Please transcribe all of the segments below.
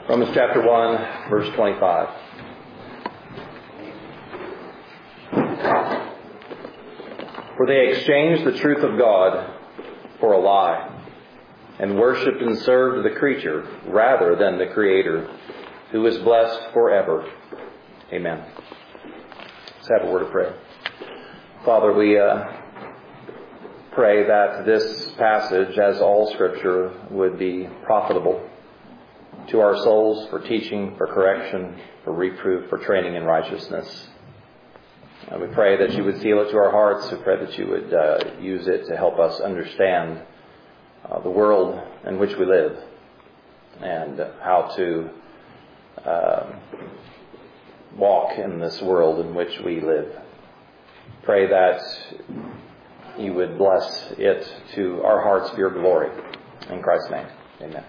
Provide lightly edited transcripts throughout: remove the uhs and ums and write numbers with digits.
Romans chapter 1, verse 25. For they exchanged the truth of God for a lie, and worshipped and served the creature rather than the Creator, who is blessed forever. Amen. Let's have a word of prayer. Father, we pray that this passage, as all Scripture, would be profitable to our souls for teaching, for correction, for reproof, for training in righteousness. And we pray that you would seal it to our hearts. We pray that you would use it to help us understand the world in which we live and how to walk in this world in which we live. Pray that you would bless it to our hearts for your glory. In Christ's name, amen.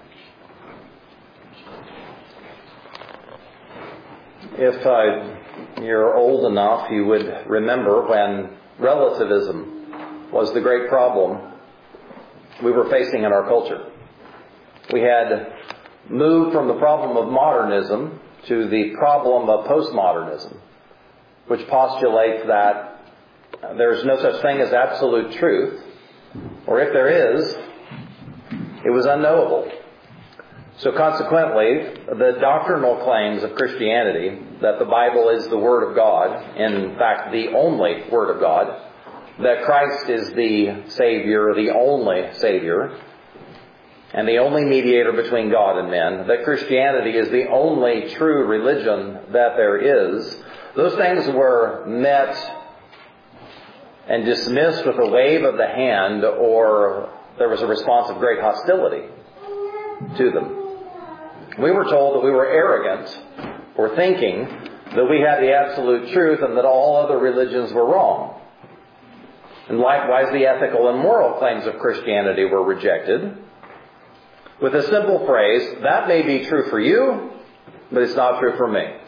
If you're old enough, you would remember when relativism was the great problem we were facing in our culture. We had moved from the problem of modernism to the problem of postmodernism, which postulates that there's no such thing as absolute truth, or if there is, it was unknowable. So consequently, the doctrinal claims of Christianity, that the Bible is the Word of God, in fact the only Word of God, that Christ is the Savior, the only Savior, and the only mediator between God and men, that Christianity is the only true religion that there is, those things were met and dismissed with a wave of the hand, or there was a response of great hostility to them. We were told that we were arrogant for thinking that we had the absolute truth and that all other religions were wrong. And likewise, the ethical and moral claims of Christianity were rejected with a simple phrase, that may be true for you, but it's not true for me.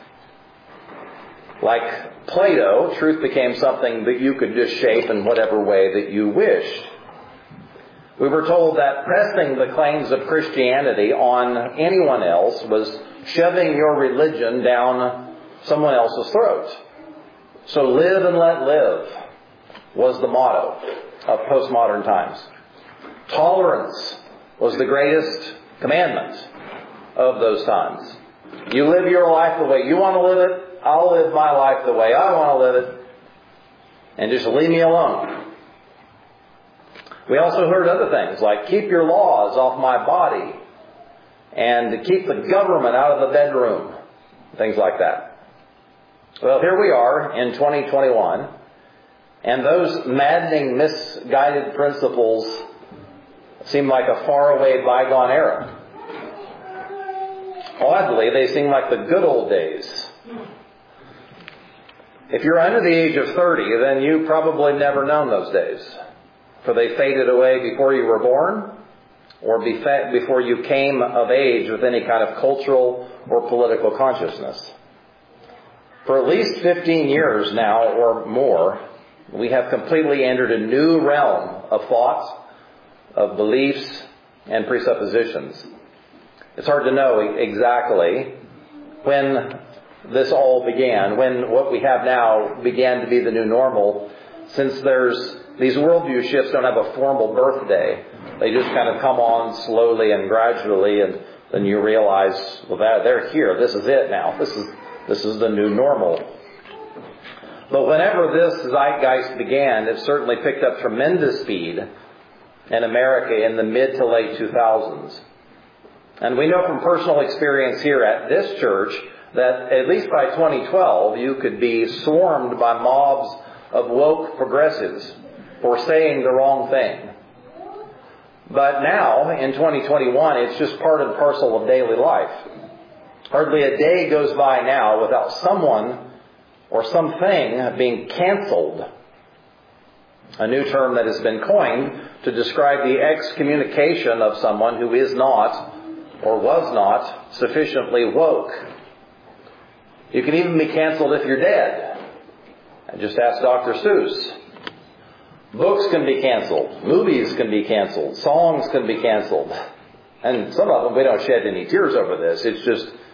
Like Plato, truth became something that you could just shape in whatever way that you wished. We were told that pressing the claims of Christianity on anyone else was shoving your religion down someone else's throat. So live and let live was the motto of postmodern times. Tolerance was the greatest commandment of those times. You live your life the way you want to live it. I'll live my life the way I want to live it. And just leave me alone. We also heard other things like keep your laws off my body and keep the government out of the bedroom. Things like that. Well, here we are in 2021, and those maddening, misguided principles seem like a faraway bygone era. Oddly, they seem like the good old days. If you're under the age of 30, then you probably never known those days. For they faded away before you were born or before you came of age with any kind of cultural or political consciousness. For at least 15 years now or more, we have completely entered a new realm of thought, of beliefs, and presuppositions. It's hard to know exactly when this all began, when what we have now began to be the new normal, since these worldview shifts don't have a formal birthday. They just kind of come on slowly and gradually, and then you realize, well, they're here. This is it now. This is the new normal. But whenever this zeitgeist began, it certainly picked up tremendous speed in America in the mid to late 2000s. And we know from personal experience here at this church that at least by 2012, you could be swarmed by mobs of woke progressives for saying the wrong thing. But now, in 2021, it's just part and parcel of daily life. Hardly a day goes by now without someone or something being canceled. A new term that has been coined to describe the excommunication of someone who is not or was not sufficiently woke. You can even be canceled if you're dead. Just ask Dr. Seuss. Books can be canceled. Movies can be canceled. Songs can be canceled. And some of them, we don't shed any tears over this. It's just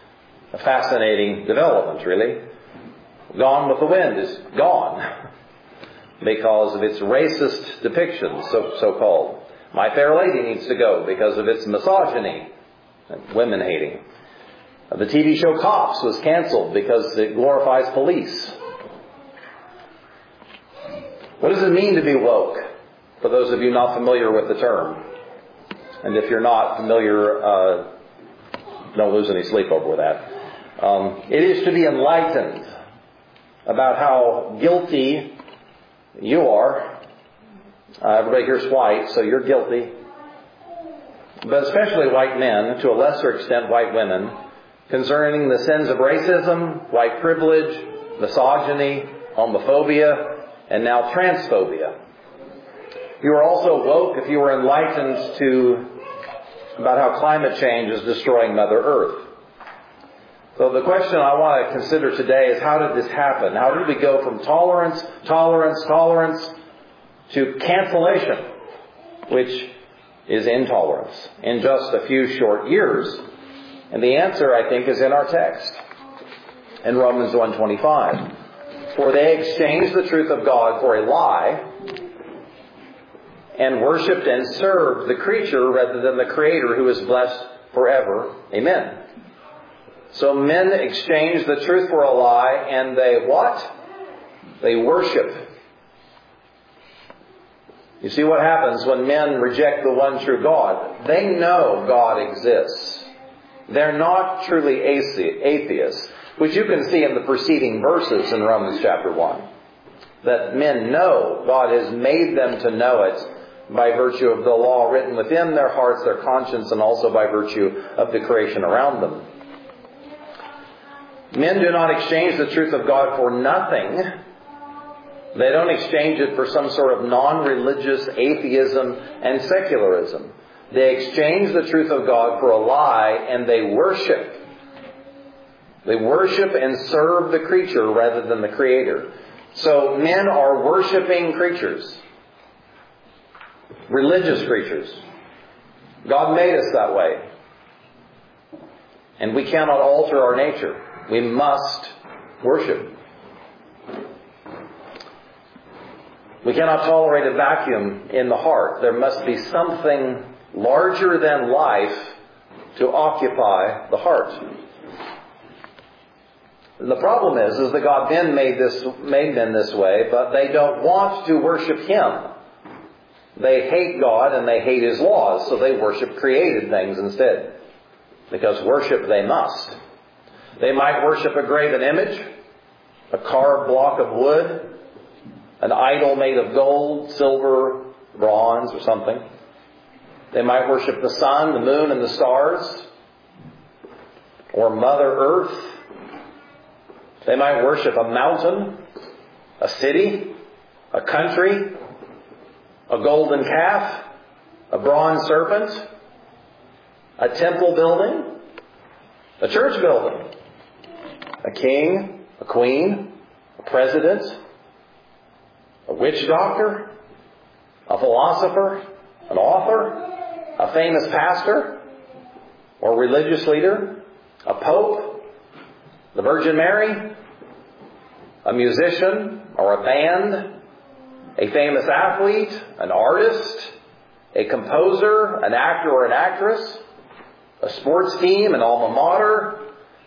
A fascinating development, really. Gone with the Wind is gone because of its racist depictions, so-called. My Fair Lady needs to go because of its misogyny and women hating. The TV show Cops was canceled because it glorifies police. What does it mean to be woke? For those of you not familiar with the term. And if you're not familiar, don't lose any sleep over that. It is to be enlightened about how guilty you are. Everybody here's white, so you're guilty. But especially white men, to a lesser extent white women, concerning the sins of racism, white privilege, misogyny, homophobia, and now transphobia. You are also woke if you are enlightened about how climate change is destroying Mother Earth. So the question I want to consider today is, how did this happen? How did we go from tolerance to cancellation, which is intolerance, in just a few short years? And the answer, I think, is in our text, in Romans 1:25. For they exchanged the truth of God for a lie, and worshipped and served the creature rather than the Creator, who is blessed forever. Amen. So men exchange the truth for a lie, and they what? They worship. You see what happens when men reject the one true God? They know God exists. They're not truly atheists, which you can see in the preceding verses in Romans chapter 1. That men know God has made them to know it by virtue of the law written within their hearts, their conscience, and also by virtue of the creation around them. Men do not exchange the truth of God for nothing. They don't exchange it for some sort of non-religious atheism and secularism. They exchange the truth of God for a lie, and they worship. They worship and serve the creature rather than the Creator. So men are worshiping creatures. Religious creatures. God made us that way. And we cannot alter our nature. We must worship. We cannot tolerate a vacuum in the heart. There must be something larger than life to occupy the heart. And the problem is that God then made men this way, but they don't want to worship Him. They hate God and they hate His laws, so they worship created things instead. Because worship they must. They might worship a graven image, a carved block of wood, an idol made of gold, silver, bronze, or something. They might worship the sun, the moon, and the stars, or Mother Earth. They might worship a mountain, a city, a country, a golden calf, a bronze serpent, a temple building, a church building, a king, a queen, a president, a witch doctor, a philosopher, an author, a famous pastor or religious leader, a pope, the Virgin Mary, a musician or a band, a famous athlete, an artist, a composer, an actor or an actress, a sports team, an alma mater,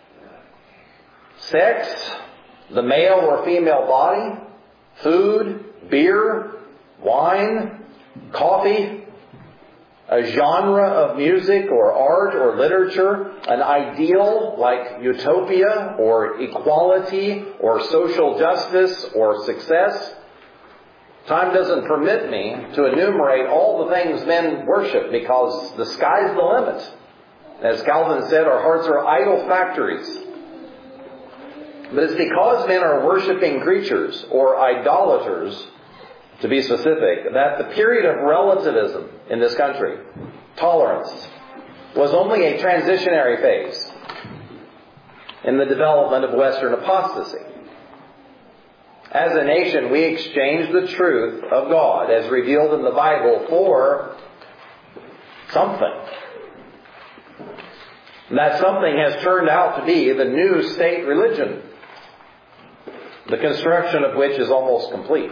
sex, the male or female body, food, beer, wine, coffee, a genre of music or art or literature, an ideal like utopia or equality or social justice or success. Time doesn't permit me to enumerate all the things men worship because the sky's the limit. As Calvin said, our hearts are idol factories. But it's because men are worshiping creatures or idolaters, to be specific, that the period of relativism in this country, tolerance, was only a transitionary phase in the development of Western apostasy. As a nation, we exchanged the truth of God as revealed in the Bible for something. That something has turned out to be the new state religion, the construction of which is almost complete.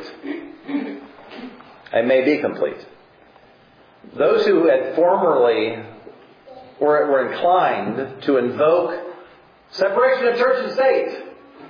It may be complete. Those who had formerly were inclined to invoke separation of church and state,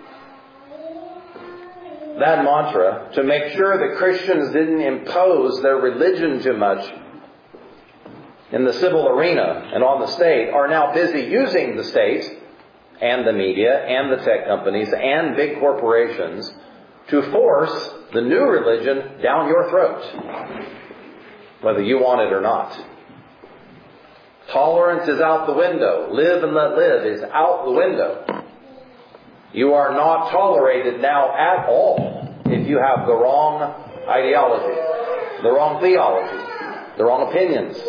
that mantra, to make sure that Christians didn't impose their religion too much in the civil arena and on the state, are now busy using the state and the media and the tech companies and big corporations to force the new religion down your throat, whether you want it or not. Tolerance is out the window. Live and let live is out the window. You are not tolerated now at all if you have the wrong ideology, the wrong theology, the wrong opinions.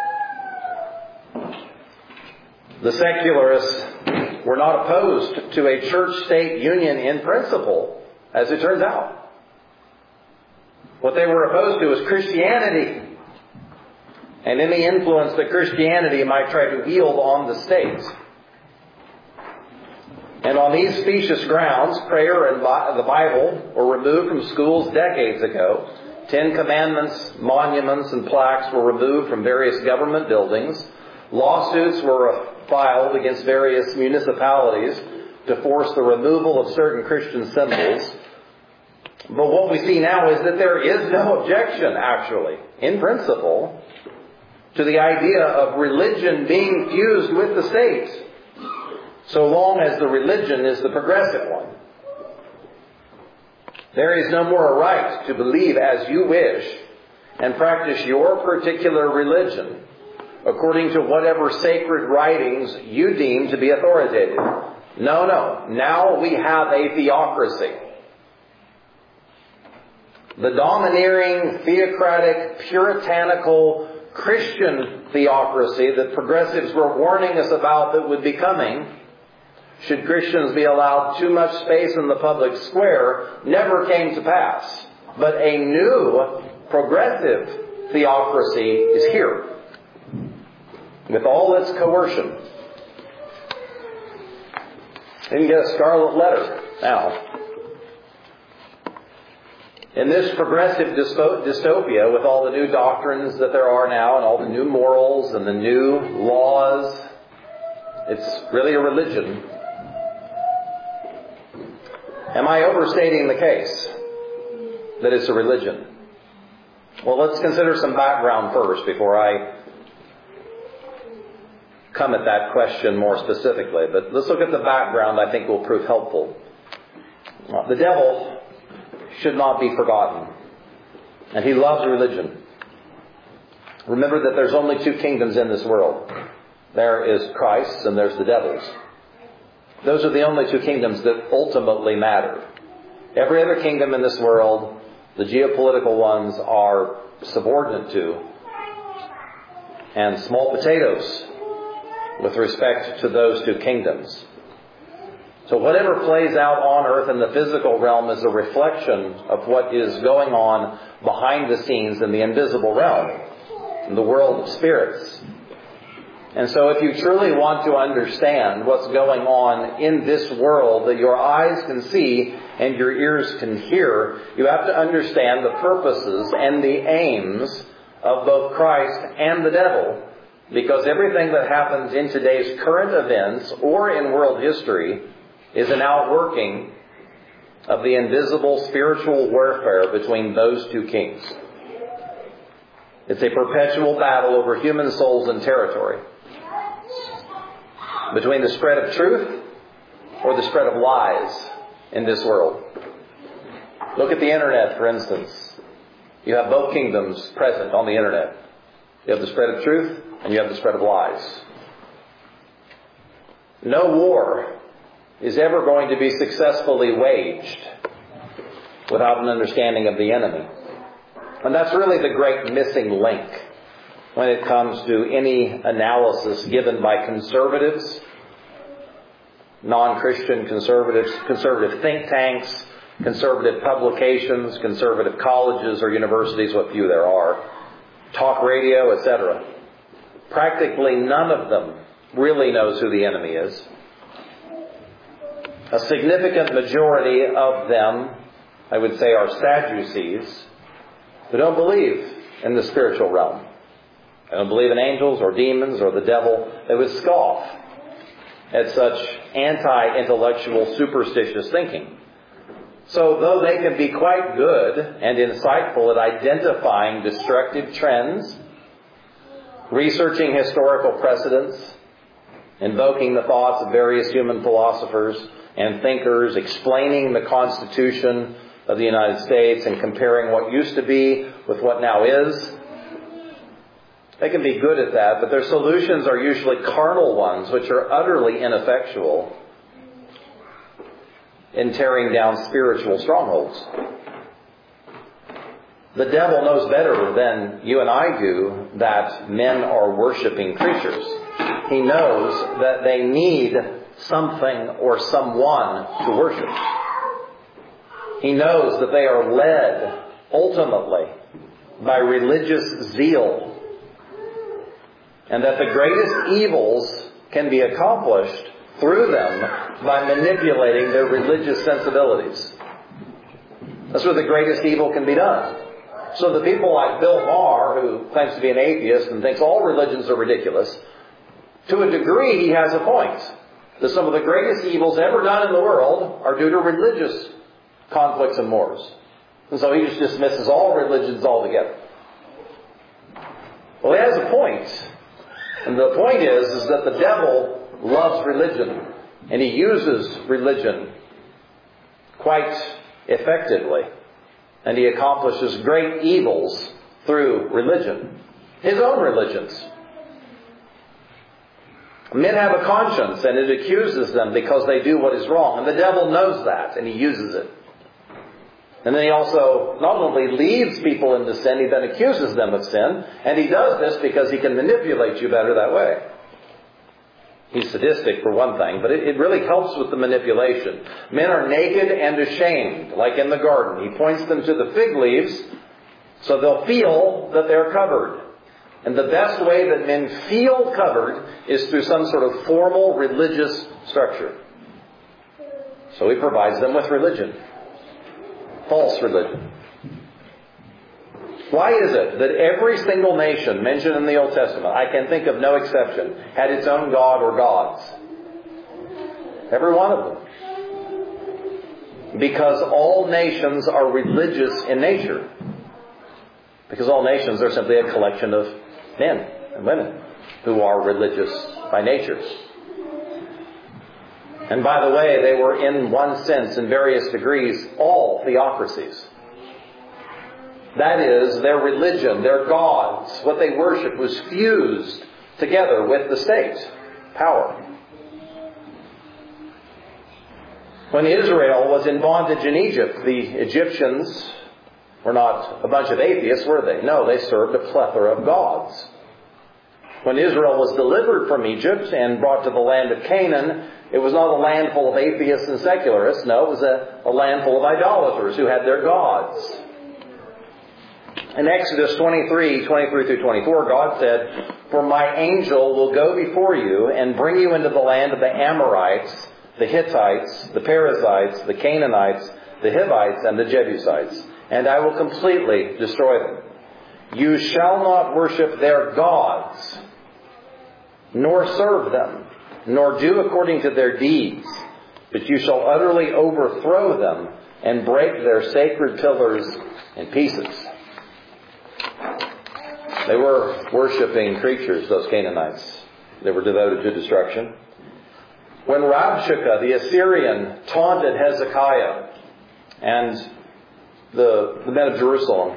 The secularists were not opposed to a church-state union in principle, as it turns out. What they were opposed to was Christianity and any influence that Christianity might try to wield on the state. And on these specious grounds, prayer and the Bible were removed from schools decades ago. 10 Commandments, monuments, and plaques were removed from various government buildings. Lawsuits were filed against various municipalities to force the removal of certain Christian symbols. But what we see now is that there is no objection, actually, in principle, to the idea of religion being fused with the state, so long as the religion is the progressive one. There is no more a right to believe as you wish and practice your particular religion according to whatever sacred writings you deem to be authoritative. No. Now we have a theocracy. The domineering, theocratic, puritanical Christian theocracy that progressives were warning us about that would be coming, should Christians be allowed too much space in the public square, never came to pass. But a new progressive theocracy is here, with all its coercion. You can get a scarlet letter now. In this progressive dystopia, with all the new doctrines that there are now, and all the new morals and the new laws, it's really a religion. Am I overstating the case that it's a religion? Well, let's consider some background first before I come at that question more specifically. But let's look at the background. I think will prove helpful. The devil should not be forgotten, and he loves religion. Remember that there's only two kingdoms in this world. There is Christ and there's the devil's. Those are the only two kingdoms that ultimately matter. Every other kingdom in this world, the geopolitical ones, are subordinate to and small potatoes with respect to those two kingdoms. So whatever plays out on earth in the physical realm is a reflection of what is going on behind the scenes in the invisible realm, in the world of spirits. And so if you truly want to understand what's going on in this world that your eyes can see and your ears can hear, you have to understand the purposes and the aims of both Christ and the devil. Because everything that happens in today's current events or in world history is an outworking of the invisible spiritual warfare between those two kings. It's a perpetual battle over human souls and territory, between the spread of truth or the spread of lies in this world. Look at the internet, for instance. You have both kingdoms present on the internet. You have the spread of truth and you have the spread of lies. No war is ever going to be successfully waged without an understanding of the enemy. And that's really the great missing link when it comes to any analysis given by conservatives, non-Christian conservatives, conservative think tanks, conservative publications, conservative colleges or universities, what few there are, talk radio, etc. Practically none of them really knows who the enemy is. A significant majority of them, I would say, are Sadducees who don't believe in the spiritual realm. They don't believe in angels or demons or the devil. They would scoff at such anti-intellectual, superstitious thinking. So though they can be quite good and insightful at identifying destructive trends, researching historical precedents, invoking the thoughts of various human philosophers and thinkers, explaining the Constitution of the United States and comparing what used to be with what now is, they can be good at that, but their solutions are usually carnal ones, which are utterly ineffectual in tearing down spiritual strongholds. The devil knows better than you and I do that men are worshiping creatures. He knows that they need something or someone to worship. He knows that they are led ultimately by religious zeal, and that the greatest evils can be accomplished through them by manipulating their religious sensibilities. That's where the greatest evil can be done. So the people like Bill Maher, who claims to be an atheist and thinks all religions are ridiculous, to a degree he has a point. That some of the greatest evils ever done in the world are due to religious conflicts and wars. And so he just dismisses all religions altogether. Well, he has a point. And the point is that the devil loves religion. And he uses religion quite effectively. And he accomplishes great evils through religion. His own religions. Men have a conscience, and it accuses them because they do what is wrong. And the devil knows that, and he uses it. And then he also not only leads people into sin, he then accuses them of sin. And he does this because he can manipulate you better that way. He's sadistic for one thing, but it really helps with the manipulation. Men are naked and ashamed, like in the garden. He points them to the fig leaves so they'll feel that they're covered. And the best way that men feel covered is through some sort of formal religious structure. So he provides them with religion. False religion. Why is it that every single nation mentioned in the Old Testament, I can think of no exception, had its own god or gods? Every one of them. Because all nations are religious in nature. Because all nations are simply a collection of men and women who are religious by nature. And by the way, they were in one sense, in various degrees, all theocracies. That is, their religion, their gods, what they worshiped was fused together with the state power. When Israel was in bondage in Egypt, the Egyptians were not a bunch of atheists, were they? No, they served a plethora of gods. When Israel was delivered from Egypt and brought to the land of Canaan, it was not a land full of atheists and secularists. No, it was a land full of idolaters who had their gods. In Exodus 23 through 24, God said, "For my angel will go before you and bring you into the land of the Amorites, the Hittites, the Perizzites, the Canaanites, the Hivites, and the Jebusites, and I will completely destroy them. You shall not worship their gods, nor serve them, nor do according to their deeds, but you shall utterly overthrow them and break their sacred pillars in pieces." They were worshiping creatures, those Canaanites. They were devoted to destruction. When Rabshakeh, the Assyrian, taunted Hezekiah and the men of Jerusalem,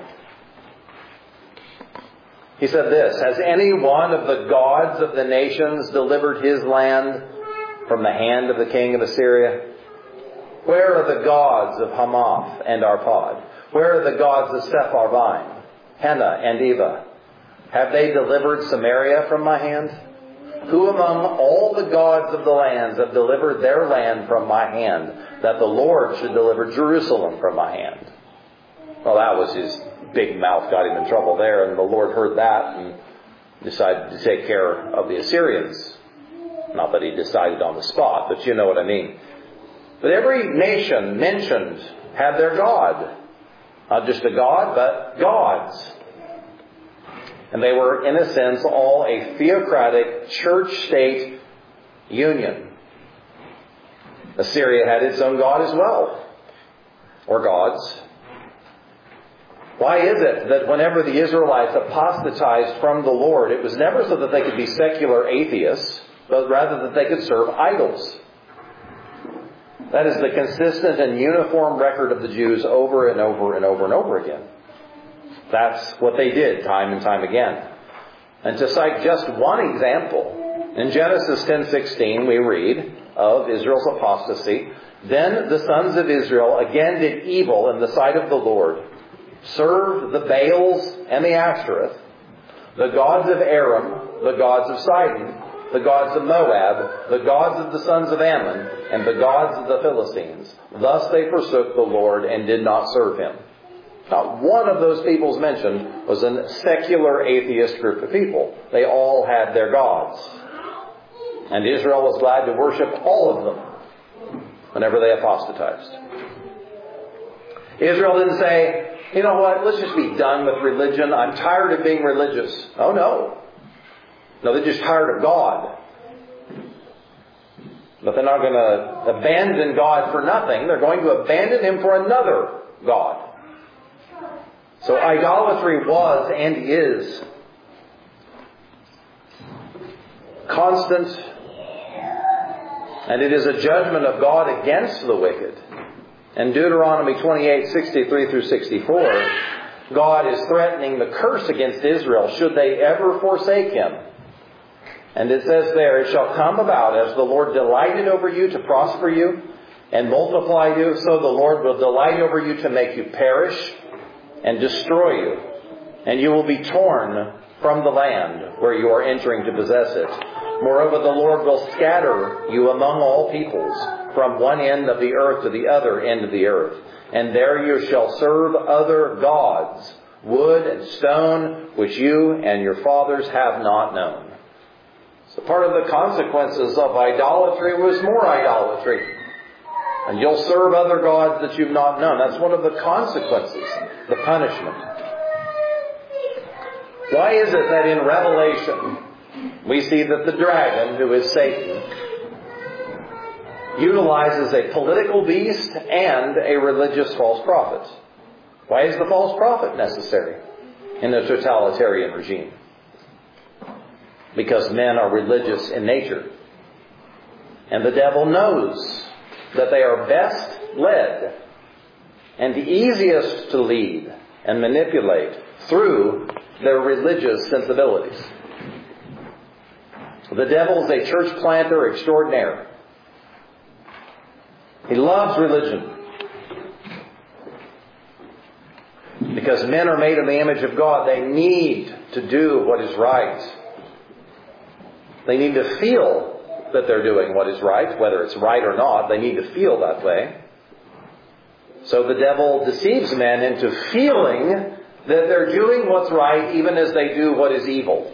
he said this, "Has any one of the gods of the nations delivered his land from the hand of the king of Assyria? Where are the gods of Hamath and Arpad? Where are the gods of Sepharvaim, Hena and Eva? Have they delivered Samaria from my hand? Who among all the gods of the lands have delivered their land from my hand, that the Lord should deliver Jerusalem from my hand?" Well, that was his big mouth got him in trouble there, and the Lord heard that and decided to take care of the Assyrians. Not that he decided on the spot, but you know what I mean. But every nation mentioned had their God. Not just a God, but gods. And they were, in a sense, all a theocratic church-state union. Assyria had its own God as well, or gods. Why is it that whenever the Israelites apostatized from the Lord, it was never so that they could be secular atheists, but rather that they could serve idols? That is the consistent and uniform record of the Jews over and over and over and over again. That's what they did time and time again. And to cite just one example, in Genesis 10:16 we read of Israel's apostasy, "Then the sons of Israel again did evil in the sight of the Lord, served the Baals and the Ashtoreth, the gods of Aram, the gods of Sidon, the gods of Moab, the gods of the sons of Ammon, and the gods of the Philistines. Thus they forsook the Lord and did not serve Him." Not one of those peoples mentioned was a secular atheist group of people. They all had their gods. And Israel was glad to worship all of them whenever they apostatized. Israel didn't say, "You know what, let's just be done with religion. I'm tired of being religious." Oh no. No, they're just tired of God. But they're not going to abandon God for nothing. They're going to abandon Him for another God. So idolatry was and is constant, and it is a judgment of God against the wicked. In Deuteronomy 28:63 through 64, God is threatening the curse against Israel should they ever forsake Him. And it says there, "It shall come about as the Lord delighted over you to prosper you and multiply you, so the Lord will delight over you to make you perish and destroy you. And you will be torn from the land where you are entering to possess it. Moreover, the Lord will scatter you among all peoples, from one end of the earth to the other end of the earth. And there you shall serve other gods, wood and stone, which you and your fathers have not known." So part of the consequences of idolatry was more idolatry. And you'll serve other gods that you've not known. That's one of the consequences, the punishment. Why is it that in Revelation we see that the dragon, who is Satan, utilizes a political beast and a religious false prophet? Why is the false prophet necessary in a totalitarian regime? Because men are religious in nature. And the devil knows that they are best led and the easiest to lead and manipulate through their religious sensibilities. The devil is a church planter extraordinaire. He loves religion because men are made in the image of God. They need to do what is right. They need to feel that they're doing what is right, whether it's right or not. They need to feel that way. So the devil deceives men into feeling that they're doing what's right even as they do what is evil.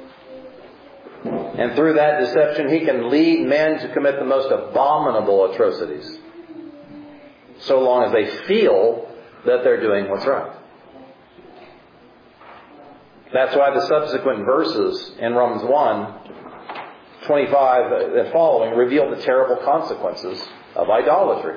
And through that deception, he can lead men to commit the most abominable atrocities, so long as they feel that they're doing what's right. That's why the subsequent verses in Romans 1:25 and following reveal the terrible consequences of idolatry.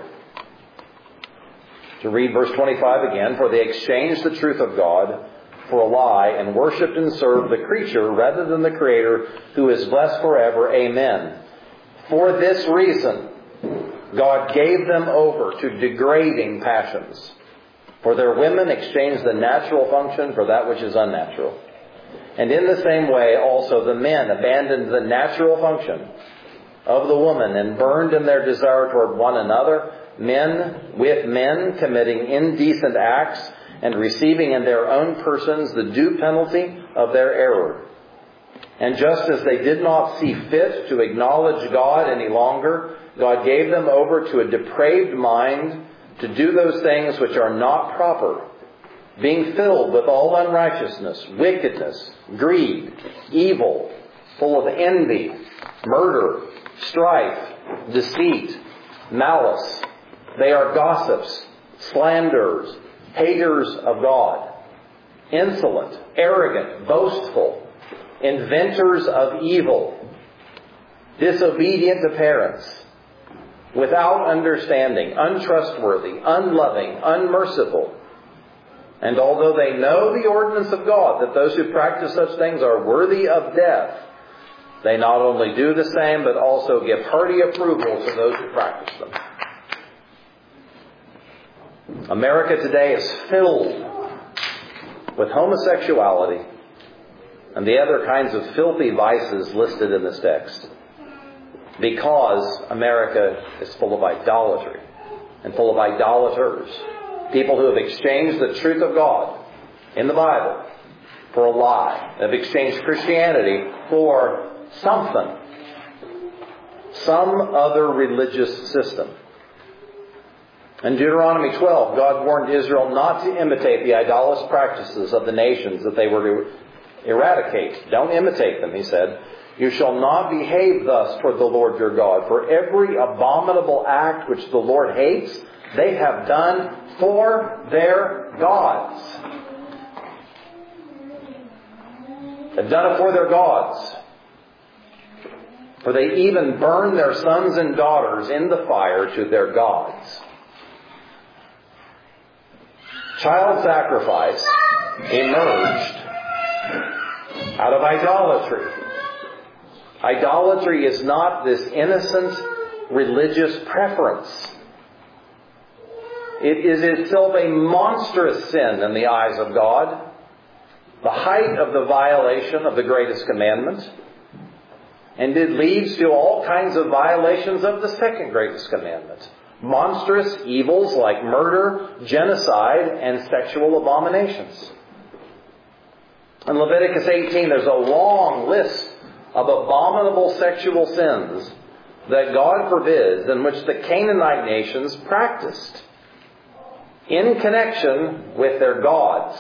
To read verse 25 again, "For they exchanged the truth of God for a lie and worshipped and served the creature rather than the Creator, who is blessed forever. Amen. For this reason, God gave them over to degrading passions. For their women exchanged the natural function for that which is unnatural. And in the same way also the men abandoned the natural function of the woman and burned in their desire toward one another, men with men committing indecent acts and receiving in their own persons the due penalty of their error. And just as they did not see fit to acknowledge God any longer, God gave them over to a depraved mind to do those things which are not proper, being filled with all unrighteousness, wickedness, greed, evil, full of envy, murder, strife, deceit, malice. They are gossips, slanderers, haters of God, insolent, arrogant, boastful, inventors of evil, disobedient to parents, without understanding, untrustworthy, unloving, unmerciful. And although they know the ordinance of God, that those who practice such things are worthy of death, they not only do the same, but also give hearty approval to those who practice them. America today is filled with homosexuality and the other kinds of filthy vices listed in this text, because America is full of idolatry and full of idolaters. People who have exchanged the truth of God in the Bible for a lie. They've exchanged Christianity for something. Some other religious system. In Deuteronomy 12, God warned Israel not to imitate the idolatrous practices of the nations that they were to eradicate. Don't imitate them, he said. You shall not behave thus toward the Lord your God. For every abominable act which the Lord hates, they have done for their gods. They've done it for their gods. For they even burn their sons and daughters in the fire to their gods. Child sacrifice emerged out of idolatry. Idolatry is not this innocent religious preference. It is itself a monstrous sin in the eyes of God, the height of the violation of the greatest commandment, and it leads to all kinds of violations of the second greatest commandment. Monstrous evils like murder, genocide, and sexual abominations. In Leviticus 18, there's a long list of abominable sexual sins that God forbids, in which the Canaanite nations practiced in connection with their gods.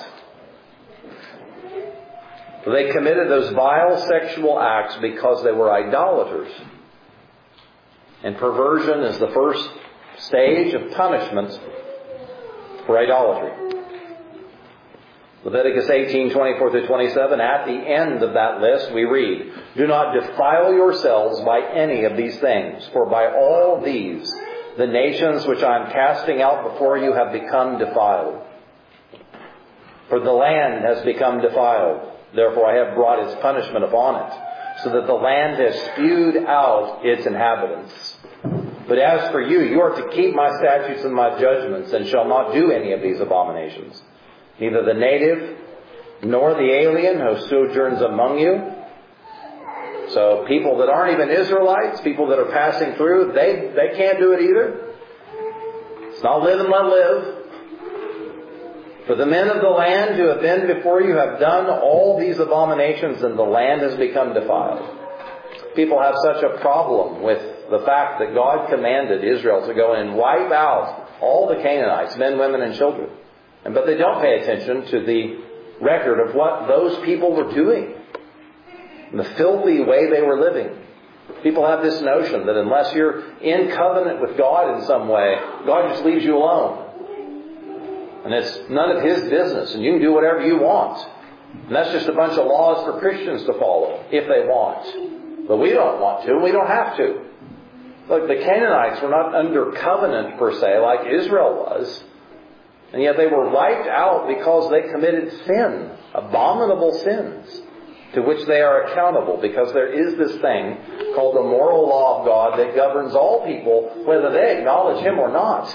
They committed those vile sexual acts because they were idolaters. And perversion is the first stage of punishment for idolatry. Leviticus 18:24-27, at the end of that list we read, do not defile yourselves by any of these things, for by all these the nations which I am casting out before you have become defiled. For the land has become defiled, therefore I have brought its punishment upon it, so that the land has spewed out its inhabitants. But as for you, you are to keep my statutes and my judgments, and shall not do any of these abominations. Neither the native nor the alien who sojourns among you. So people that aren't even Israelites, people that are passing through, they can't do it either. It's not live and let live. For the men of the land who have been before you have done all these abominations, and the land has become defiled. People have such a problem with the fact that God commanded Israel to go and wipe out all the Canaanites, men, women, and children. But they don't pay attention to the record of what those people were doing, and the filthy way they were living. People have this notion that unless you're in covenant with God in some way, God just leaves you alone. And it's none of His business, and you can do whatever you want. And that's just a bunch of laws for Christians to follow, if they want. But we don't want to, and we don't have to. Look, the Canaanites were not under covenant per se, like Israel was. And yet they were wiped out because they committed sin, abominable sins, to which they are accountable, because there is this thing called the moral law of God that governs all people, whether they acknowledge Him or not.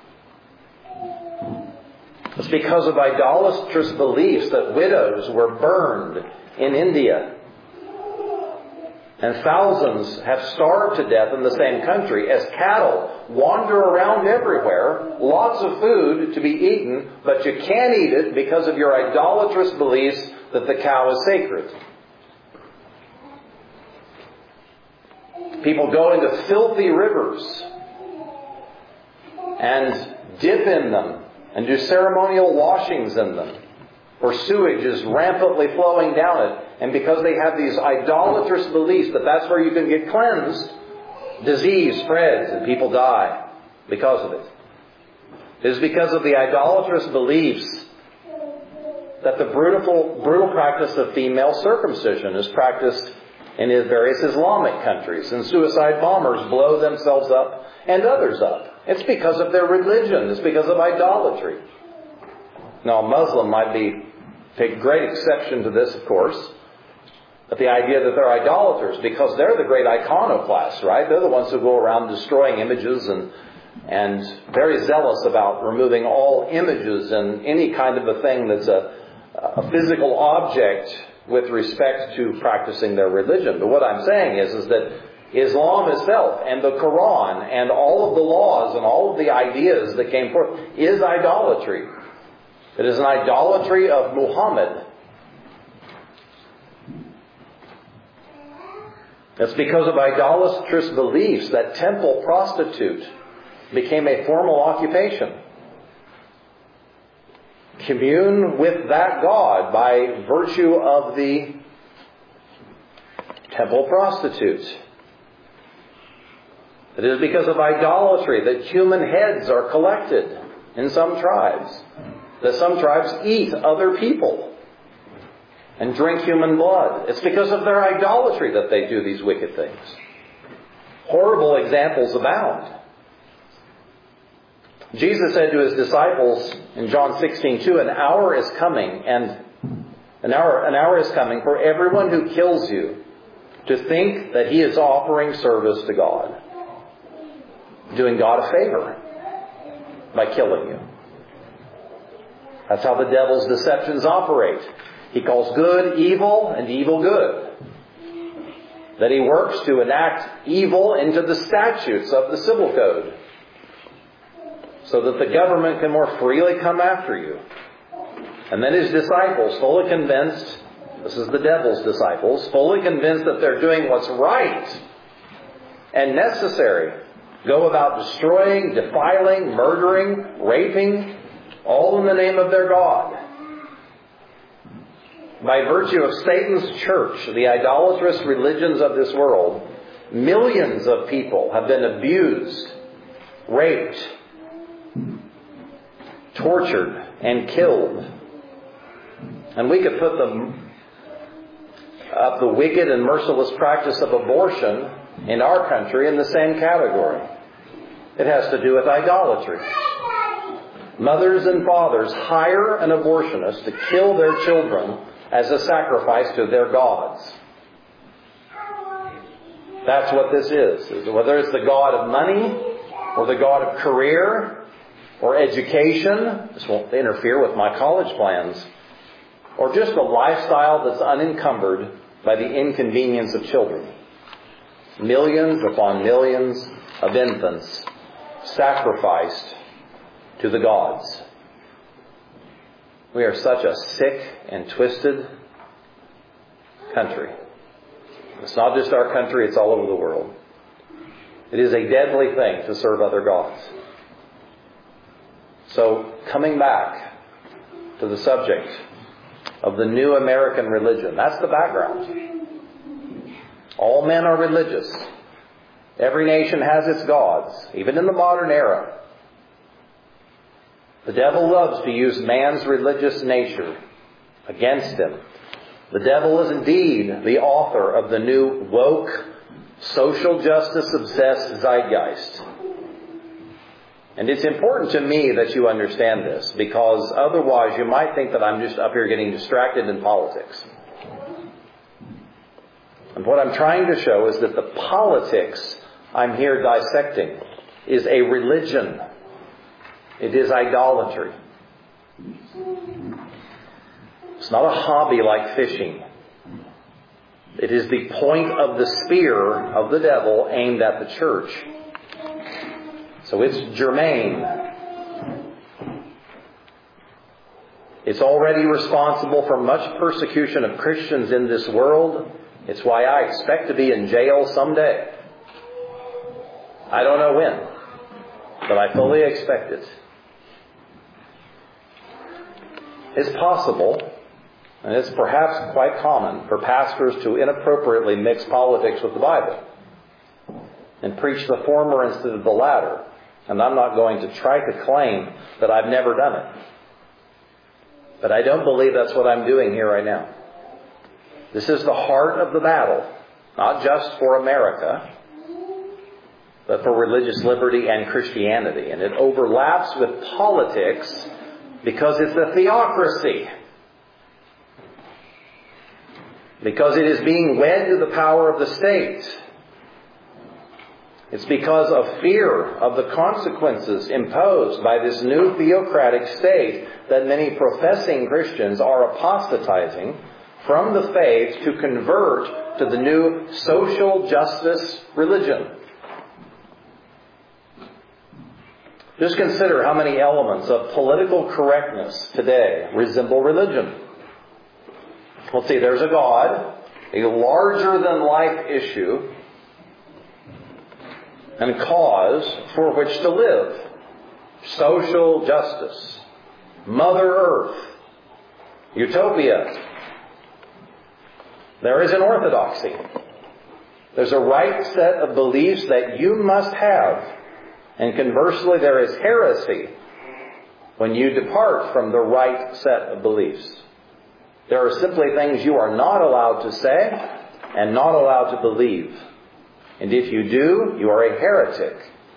It's because of idolatrous beliefs that widows were burned in India. And thousands have starved to death in the same country as cattle wander around everywhere. Lots of food to be eaten, but you can't eat it because of your idolatrous beliefs that the cow is sacred. People go into filthy rivers and dip in them and do ceremonial washings in them. where sewage is rampantly flowing down it. And because they have these idolatrous beliefs that that's where you can get cleansed, disease spreads and people die because of it. It is because of the idolatrous beliefs that the brutal practice of female circumcision is practiced in various Islamic countries. And suicide bombers blow themselves up and others up. It's because of their religion. It's because of idolatry. Now, a Muslim might take great exception to this, of course. But the idea that they're idolaters, because they're the great iconoclasts, right? They're the ones who go around destroying images and very zealous about removing all images and any kind of a thing that's a physical object with respect to practicing their religion. But what I'm saying is that Islam itself and the Quran and all of the laws and all of the ideas that came forth is idolatry. It is an idolatry of Muhammad. It's because of idolatrous beliefs that temple prostitute became a formal occupation. Commune with that God by virtue of the temple prostitutes. It is because of idolatry that human heads are collected in some tribes. That some tribes eat other people and drink human blood. It's because of their idolatry that they do these wicked things. Horrible examples abound. Jesus said to his disciples in John 16:2, an hour is coming for everyone who kills you to think that he is offering service to God, doing God a favor by killing you. That's how the devil's deceptions operate. He calls good evil and evil good. That he works to enact evil into the statutes of the civil code, so that the government can more freely come after you. And then his disciples, fully convinced, this is the devil's disciples, fully convinced that they're doing what's right and necessary, go about destroying, defiling, murdering, raping, all in the name of their God. By virtue of Satan's church, the idolatrous religions of this world, millions of people have been abused, raped, tortured, and killed. And we could put the wicked and merciless practice of abortion in our country in the same category. It has to do with idolatry. Mothers and fathers hire an abortionist to kill their children as a sacrifice to their gods. That's what this is. Whether it's the god of money or the god of career or education, this won't interfere with my college plans, or just a lifestyle that's unencumbered by the inconvenience of children. Millions upon millions of infants sacrificed to the gods. We are such a sick and twisted country. It's not just our country, it's all over the world. It is a deadly thing to serve other gods. So, coming back to the subject of the new American religion, that's the background. All men are religious. Every nation has its gods, even in the modern era. The devil loves to use man's religious nature against him. The devil is indeed the author of the new woke, social justice-obsessed zeitgeist. And it's important to me that you understand this, because otherwise you might think that I'm just up here getting distracted in politics. And what I'm trying to show is that the politics I'm here dissecting is a religion. It is idolatry. It's not a hobby like fishing. It is the point of the spear of the devil aimed at the church. So it's germane. It's already responsible for much persecution of Christians in this world. It's why I expect to be in jail someday. I don't know when, but I fully expect it. It's possible And it's perhaps quite common for pastors to inappropriately mix politics with the Bible and preach the former instead of the latter. And I'm not going to try to claim that I've never done it. But I don't believe that's what I'm doing here right now. This is the heart of the battle, not just for America, but for religious liberty and Christianity. And it overlaps with politics because it's a theocracy. Because it is being wed to the power of the state. It's because of fear of the consequences imposed by this new theocratic state that many professing Christians are apostatizing from the faith to convert to the new social justice religion. Just consider how many elements of political correctness today resemble religion. Let's see, there's a God, a larger-than-life issue, and cause for which to live. Social justice. Mother Earth. Utopia. There is an orthodoxy. There's a right set of beliefs that you must have. And conversely, there is heresy when you depart from the right set of beliefs. There are simply things you are not allowed to say and not allowed to believe. And if you do, you are a heretic.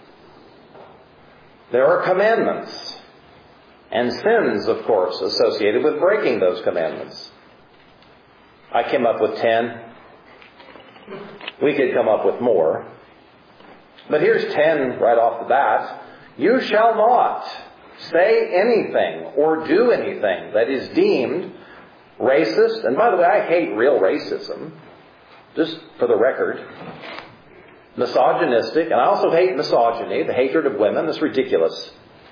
There are commandments and sins, of course, associated with breaking those commandments. I came up with 10. We could come up with more. But here's 10 right off the bat. You shall not say anything or do anything that is deemed racist. And by the way, I hate real racism, just for the record. Misogynistic, and I also hate misogyny, the hatred of women. That's ridiculous.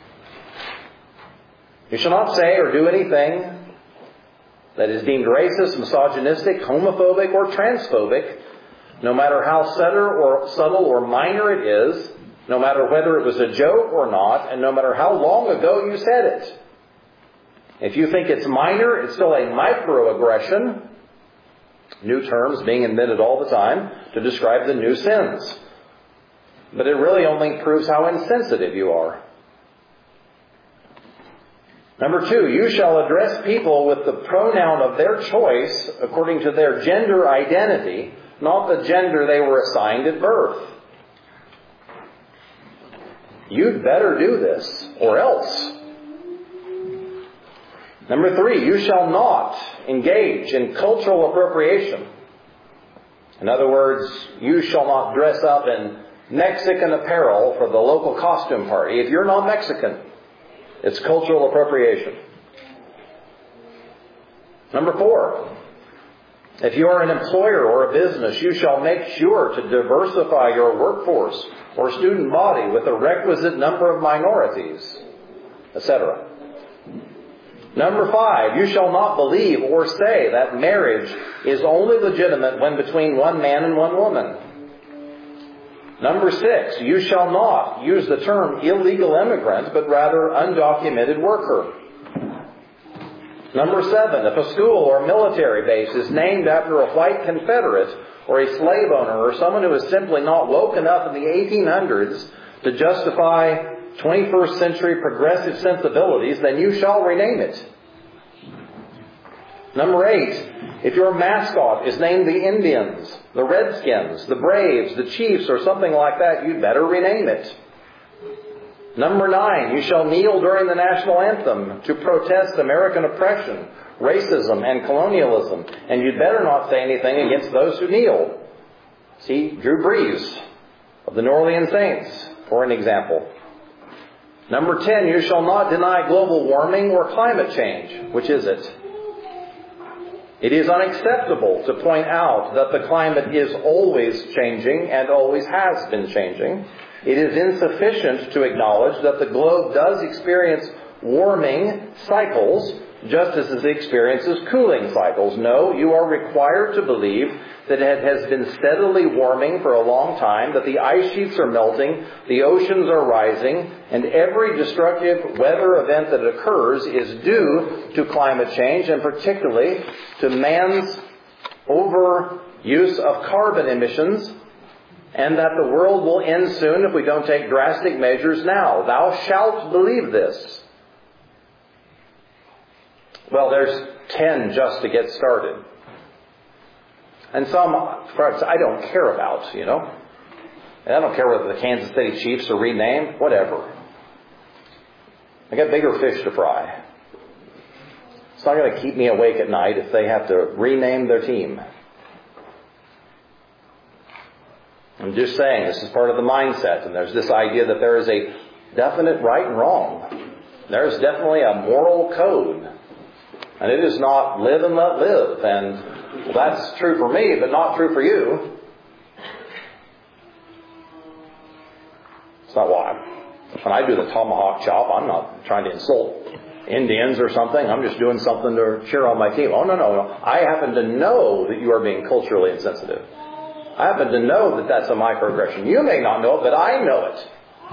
You shall not say or do anything that is deemed racist, misogynistic, homophobic, or transphobic, no matter how subtle or minor it is, no matter whether it was a joke or not, and no matter how long ago you said it. If you think it's minor, it's still a microaggression. New terms being invented all the time to describe the new sins. But it really only proves how insensitive you are. Number 2, you shall address people with the pronoun of their choice according to their gender identity, not the gender they were assigned at birth. You'd better do this, or else. Number 3, you shall not engage in cultural appropriation. In other words, you shall not dress up in Mexican apparel for the local costume party. If you're not Mexican, it's cultural appropriation. Number 4, if you are an employer or a business, you shall make sure to diversify your workforce or student body with a requisite number of minorities, etc. Number 5, you shall not believe or say that marriage is only legitimate when between one man and one woman. Number 6, you shall not use the term illegal immigrant, but rather undocumented worker. Number 7, if a school or military base is named after a white Confederate or a slave owner or someone who is simply not woken up in the 1800s to justify 21st century progressive sensibilities, then you shall rename it. Number 8, if your mascot is named the Indians, the Redskins, the Braves, the Chiefs, or something like that, you'd better rename it. Number 9, you shall kneel during the national anthem to protest American oppression, racism, and colonialism, and you'd better not say anything against those who kneel. See, Drew Brees of the New Orleans Saints, for an example. Number 10, you shall not deny global warming or climate change. Which is it? It is unacceptable to point out that the climate is always changing and always has been changing. It is insufficient to acknowledge that the globe does experience warming cycles, Justice experiences cooling cycles. No, you are required to believe that it has been steadily warming for a long time, that the ice sheets are melting, the oceans are rising, and every destructive weather event that occurs is due to climate change, and particularly to man's overuse of carbon emissions, and that the world will end soon if we don't take drastic measures now. Thou shalt believe this. Well, there's 10 just to get started. And some parts I don't care about, And I don't care whether the Kansas City Chiefs are renamed, whatever. I got bigger fish to fry. It's not going to keep me awake at night if they have to rename their team. I'm just saying, this is part of the mindset, and there's this idea that there is a definite right and wrong. There's definitely a moral code. And it is not live and let live. And that's true for me, but not true for you. It's not why. When I do the tomahawk chop, I'm not trying to insult Indians or something. I'm just doing something to cheer on my team. Oh, no. I happen to know that you are being culturally insensitive. I happen to know that that's a microaggression. You may not know it, but I know it.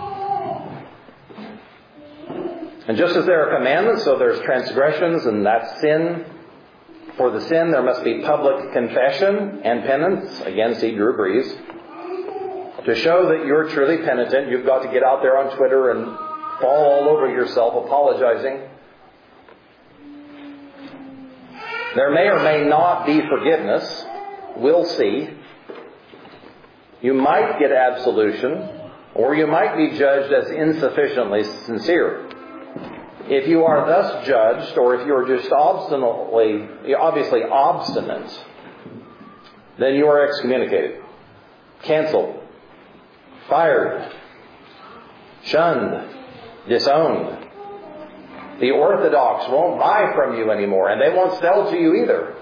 And just as there are commandments, so there's transgressions, and that's sin. For the sin, there must be public confession and penance. Again, see Drew Brees. To show that you're truly penitent, you've got to get out there on Twitter and fall all over yourself apologizing. There may or may not be forgiveness. We'll see. You might get absolution, or you might be judged as insufficiently sincere. If you are thus judged, or if you are just obviously obstinate, then you are excommunicated, canceled, fired, shunned, disowned. The Orthodox won't buy from you anymore, and they won't sell to you either.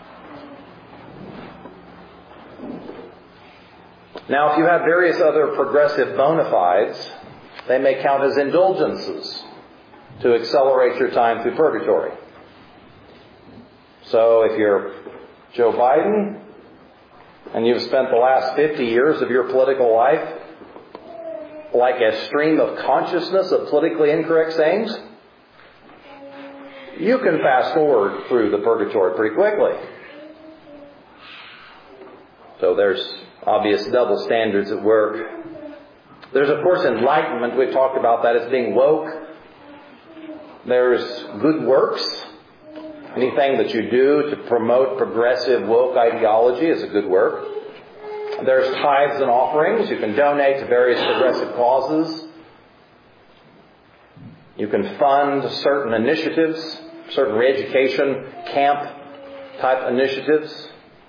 Now, if you have various other progressive bona fides, they may count as indulgences to accelerate your time through purgatory. So if you're Joe Biden and you've spent the last 50 years of your political life like a stream of consciousness of politically incorrect sayings, you can fast forward through the purgatory pretty quickly. So there's obvious double standards at work. There's, of course, enlightenment. We've talked about that as being woke. There's good works. Anything that you do to promote progressive woke ideology is a good work. There's tithes and offerings. You can donate to various progressive causes. You can fund certain initiatives, certain re-education camp type initiatives.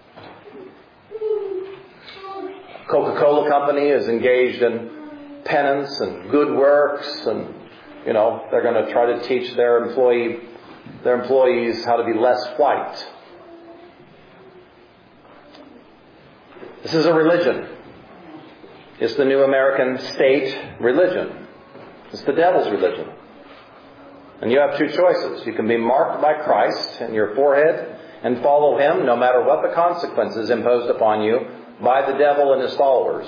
Coca-Cola Company is engaged in penance and good works, and they're going to try to teach their employees how to be less white. This is a religion. It's the new American state religion. It's the devil's religion. And you have two choices. You can be marked by Christ in your forehead and follow Him no matter what the consequences imposed upon you by the devil and his followers.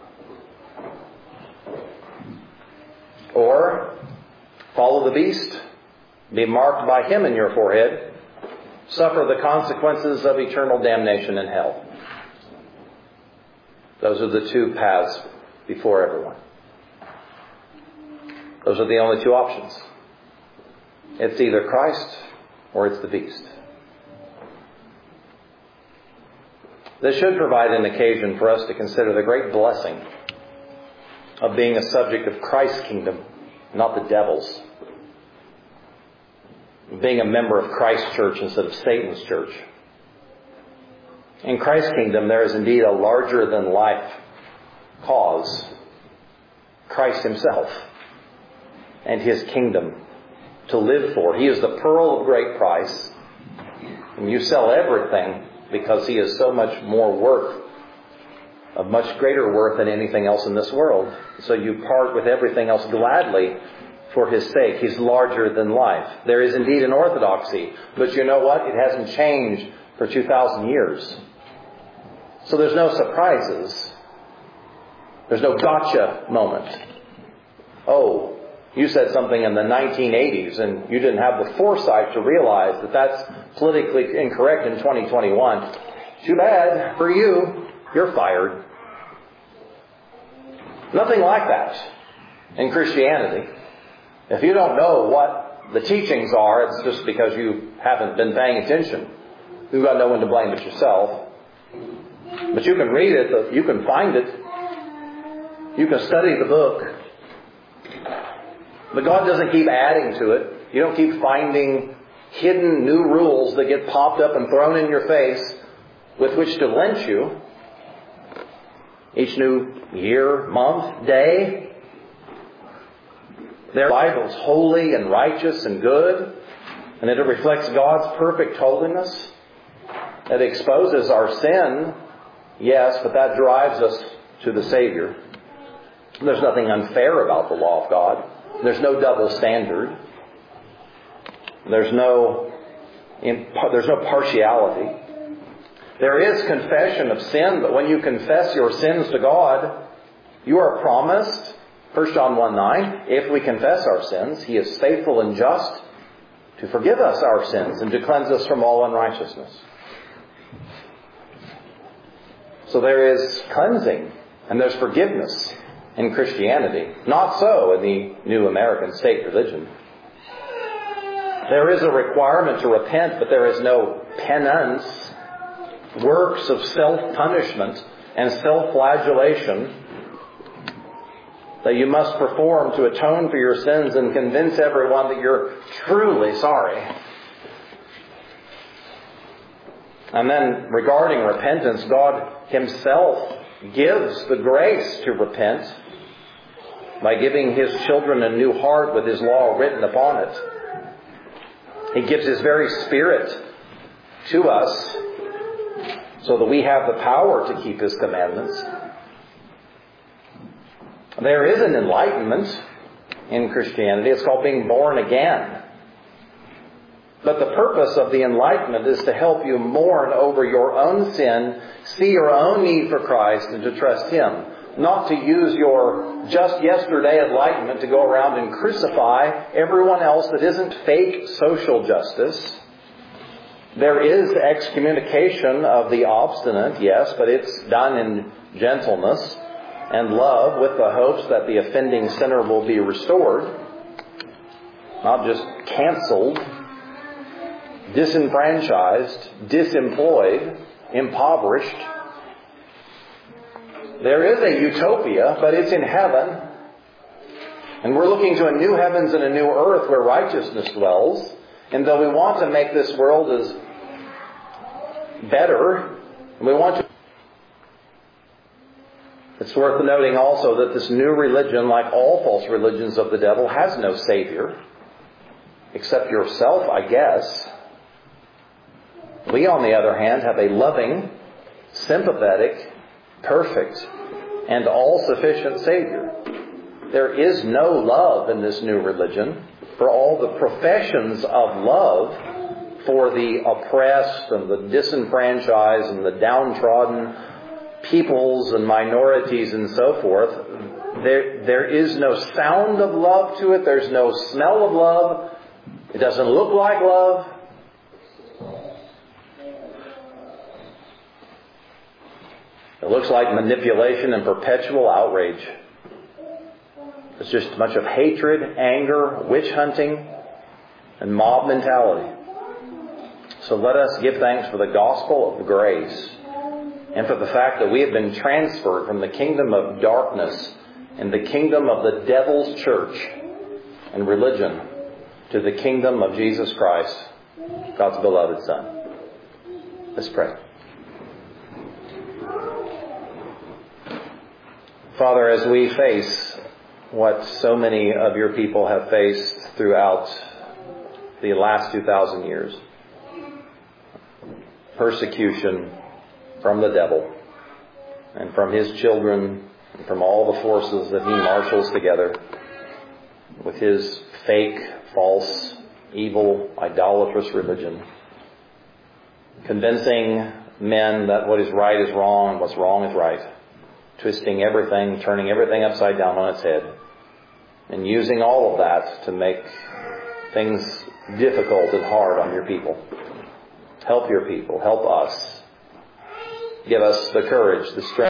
Or follow the beast, be marked by him in your forehead, suffer the consequences of eternal damnation in hell. Those are the two paths before everyone. Those are the only two options. It's either Christ or it's the beast. This should provide an occasion for us to consider the great blessing of being a subject of Christ's kingdom, not the devil's. Being a member of Christ's church instead of Satan's church. In Christ's kingdom, there is indeed a larger-than-life cause. Christ Himself and His kingdom to live for. He is the pearl of great price. And you sell everything because He is so much more worth, of much greater worth than anything else in this world. So you part with everything else gladly for His sake. He's larger than life. There is indeed an orthodoxy, but you know what? It hasn't changed for 2,000 years. So there's no surprises. There's no gotcha moment. Oh, you said something in the 1980s and you didn't have the foresight to realize that that's politically incorrect in 2021. Too bad for you. You're fired. Nothing like that in Christianity. If you don't know what the teachings are, it's just because you haven't been paying attention. You've got no one to blame but yourself. But you can read it, you can find it, you can study the book. But God doesn't keep adding to it. You don't keep finding hidden new rules that get popped up and thrown in your face with which to lynch you each new year, month, day. Their Bible is holy and righteous and good, and it reflects God's perfect holiness. It exposes our sin, yes, but that drives us to the Savior. There's nothing unfair about the law of God. There's no double standard. There's no partiality. There is confession of sin, but when you confess your sins to God, you are promised, 1 John 1:9, if we confess our sins, He is faithful and just to forgive us our sins and to cleanse us from all unrighteousness. So there is cleansing and there's forgiveness in Christianity. Not so in the new American state religion. There is a requirement to repent, but there is no penance, works of self-punishment and self-flagellation that you must perform to atone for your sins and convince everyone that you're truly sorry. And then regarding repentance, God Himself gives the grace to repent by giving His children a new heart with His law written upon it. He gives His very Spirit to us so that we have the power to keep His commandments. There is an enlightenment in Christianity. It's called being born again. But the purpose of the enlightenment is to help you mourn over your own sin, see your own need for Christ, and to trust Him. Not to use your just yesterday enlightenment to go around and crucify everyone else that isn't fake social justice. There is excommunication of the obstinate, yes, but it's done in gentleness and love with the hopes that the offending sinner will be restored, not just canceled, disenfranchised, disemployed, impoverished. There is a utopia, but it's in heaven. And we're looking to a new heavens and a new earth where righteousness dwells. And though we want to make this world as better, and we want to... It's worth noting also that this new religion, like all false religions of the devil, has no Savior. Except yourself, I guess. We, on the other hand, have a loving, sympathetic, perfect, and all-sufficient Savior. There is no love in this new religion. For all the professions of love for the oppressed and the disenfranchised and the downtrodden peoples and minorities and so forth, there is no sound of love to it. There's no smell of love. It doesn't look like love. It looks like manipulation and perpetual outrage. It's just a bunch of hatred, anger, witch hunting, and mob mentality. So let us give thanks for the gospel of grace and for the fact that we have been transferred from the kingdom of darkness and the kingdom of the devil's church and religion to the kingdom of Jesus Christ, God's beloved Son. Let's pray. Father, as we face what so many of your people have faced throughout the last 2,000 years, persecution from the devil and from his children and from all the forces that he marshals together, with his fake, false, evil, idolatrous religion, convincing men that what is right is wrong and what's wrong is right, twisting everything, turning everything upside down on its head, and using all of that to make things difficult and hard on your people. Help your people. Help us. Give us the courage, the strength.